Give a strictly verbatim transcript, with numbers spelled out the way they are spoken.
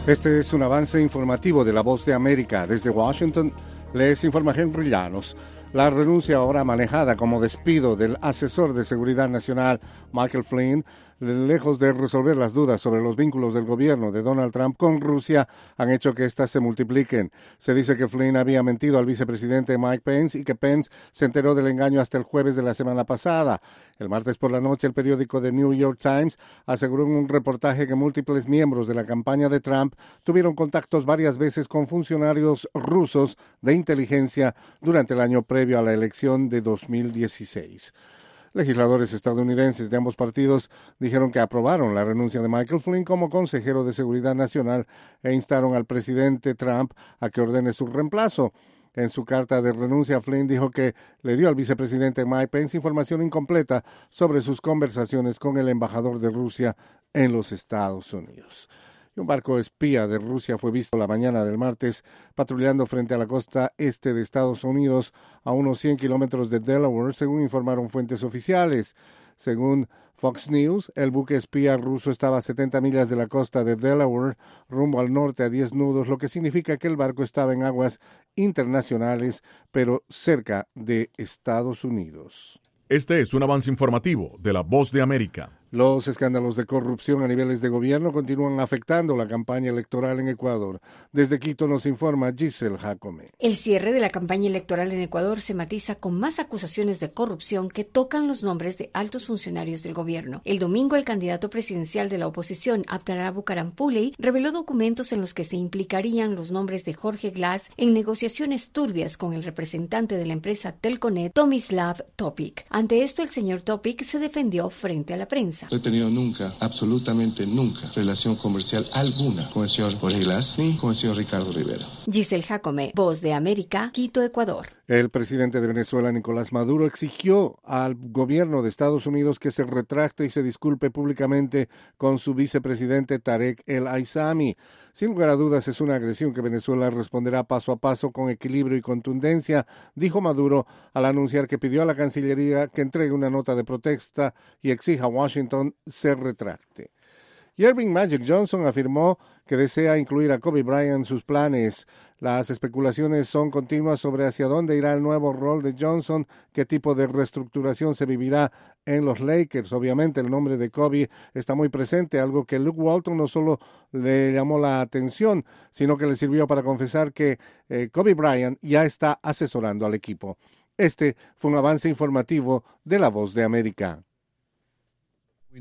Este es un avance informativo de La Voz de América. Desde Washington les informa Henry Llanos. La renuncia ahora manejada como despido del asesor de seguridad nacional Michael Flynn, lejos de resolver las dudas sobre los vínculos del gobierno de Donald Trump con Rusia, han hecho que éstas se multipliquen. Se dice que Flynn había mentido al vicepresidente Mike Pence y que Pence se enteró del engaño hasta el jueves de la semana pasada. El martes por la noche, el periódico The New York Times aseguró en un reportaje que múltiples miembros de la campaña de Trump tuvieron contactos varias veces con funcionarios rusos de inteligencia durante el año previo a la elección de dos mil dieciséis. Legisladores estadounidenses de ambos partidos dijeron que aprobaron la renuncia de Michael Flynn como consejero de seguridad nacional e instaron al presidente Trump a que ordene su reemplazo. En su carta de renuncia, Flynn dijo que le dio al vicepresidente Mike Pence información incompleta sobre sus conversaciones con el embajador de Rusia en los Estados Unidos. Un barco espía de Rusia fue visto la mañana del martes patrullando frente a la costa este de Estados Unidos a unos cien kilómetros de Delaware, según informaron fuentes oficiales. Según Fox News, el buque espía ruso estaba a setenta millas de la costa de Delaware, rumbo al norte a diez nudos, lo que significa que el barco estaba en aguas internacionales, pero cerca de Estados Unidos. Este es un avance informativo de La Voz de América. Los escándalos de corrupción a niveles de gobierno continúan afectando la campaña electoral en Ecuador. Desde Quito nos informa Giselle Jacome. El cierre de la campaña electoral en Ecuador se matiza con más acusaciones de corrupción que tocan los nombres de altos funcionarios del gobierno. El domingo, el candidato presidencial de la oposición, Abdalá Bucaram Puley, reveló documentos en los que se implicarían los nombres de Jorge Glass en negociaciones turbias con el representante de la empresa Telconet, Tomislav Topic. Ante esto, el señor Topic se defendió frente a la prensa. No he tenido nunca, absolutamente nunca, relación comercial alguna con el señor Jorge Glass ni con el señor Ricardo Rivera. Giselle Jacome, Voz de América, Quito, Ecuador. El presidente de Venezuela, Nicolás Maduro, exigió al gobierno de Estados Unidos que se retracte y se disculpe públicamente con su vicepresidente Tarek El Aissami. Sin lugar a dudas, es una agresión que Venezuela responderá paso a paso con equilibrio y contundencia, dijo Maduro al anunciar que pidió a la Cancillería que entregue una nota de protesta y exija a Washington se retracte. Irving Magic Johnson afirmó que desea incluir a Kobe Bryant en sus planes. Las especulaciones son continuas sobre hacia dónde irá el nuevo rol de Johnson, qué tipo de reestructuración se vivirá en los Lakers. Obviamente el nombre de Kobe está muy presente, algo que Luke Walton no solo le llamó la atención, sino que le sirvió para confesar que eh, Kobe Bryant ya está asesorando al equipo. Este fue un avance informativo de La Voz de América.